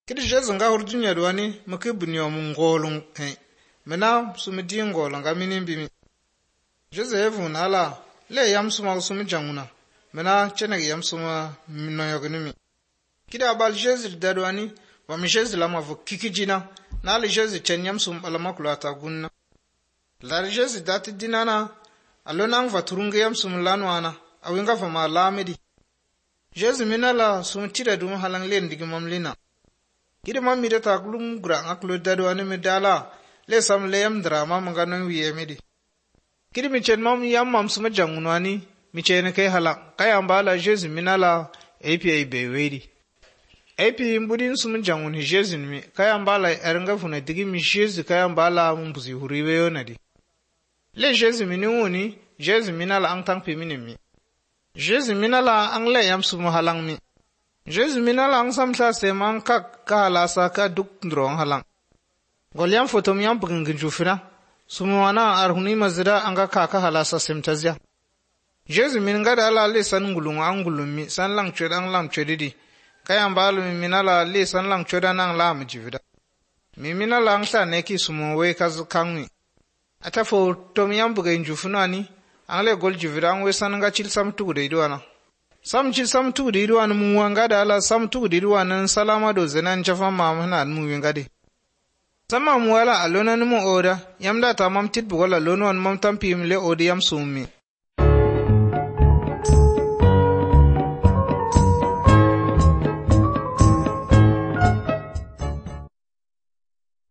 Kidi Jesu nga hurdunya duwani makibunyo mungolung mena sumidi ngolong gamini bimi. Jesu hevu nala le yamsuma sumi janguna mena cheneg yamsuma minoyognimi. Kidi abal Jesu dadwani wa mi Jesu lama vo kikijina nala Jesu chen yamsum alama kulata gunna. Lar Jesu dati dinana alonang va turunga yamsum lanwana awinga va ma lamedi. Jesu minala sumtira dum halang len digi mamlina. Kidi mammi da taklum gra ngaklo dadwani medala le sam le yam drama mangano wiye medi. Kidi mi chen mam yam mam suma jangunwani mi chen ke halang kaya mbala Jesu minala API be wedi. API mbudin suma jangun Jesu mi kaya mbala eranga funa digi mi Jesu kaya mbala mumbuzi huriwe yonadi. Le Jesu mini woni Jesu minala ang tangpi minimi. Jesu minala ang le yam suma halang mi. Jesu minala ang samsa semang kak kahalasa ka duk ndrong halang. Golyam fotom yam pagingin jufina. Sumuwana arhuni mazida anga kaka halasa semtazya. Jesu minangada ala le san ngulung ang ngulumi san lang chwed ang lam chwedidi. Kaya mbalu minala le san lang chwed ang lam jivida. Minala ang sa neki sumuwe kazukangmi. Atafo tom yam pagingin jufina ni. Ang le gol jivida ang we san nga chil sam tugude iduana. Sam chil sam tugude iduana muwangada ala sam tugude iduana salama do zenan chafa mamana muwingade. Sama muwala alona numu oda, yamda tamam tit bugola lono an mam tampi imle odi yam sumi.